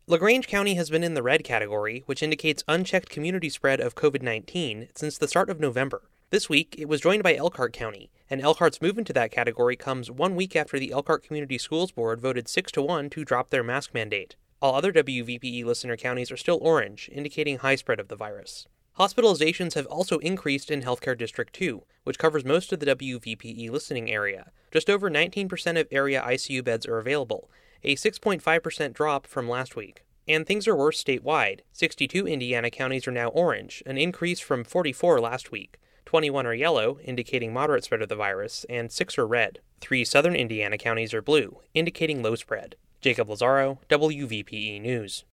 LaGrange County has been in the red category, which indicates unchecked community spread of COVID-19 since the start of November. This week, it was joined by Elkhart County, and Elkhart's move into that category comes 1 week after the Elkhart Community Schools Board voted 6-1 to drop their mask mandate. All other WVPE listener counties are still orange, indicating high spread of the virus. Hospitalizations have also increased in Healthcare District 2, which covers most of the WVPE listening area. Just over 19% of area ICU beds are available, a 6.5% drop from last week. And things are worse statewide. 62 Indiana counties are now orange, an increase from 44 last week. 21 are yellow, indicating moderate spread of the virus, and 6 are red. 3 southern Indiana counties are blue, indicating low spread. Jacob Lazaro, WVPE News.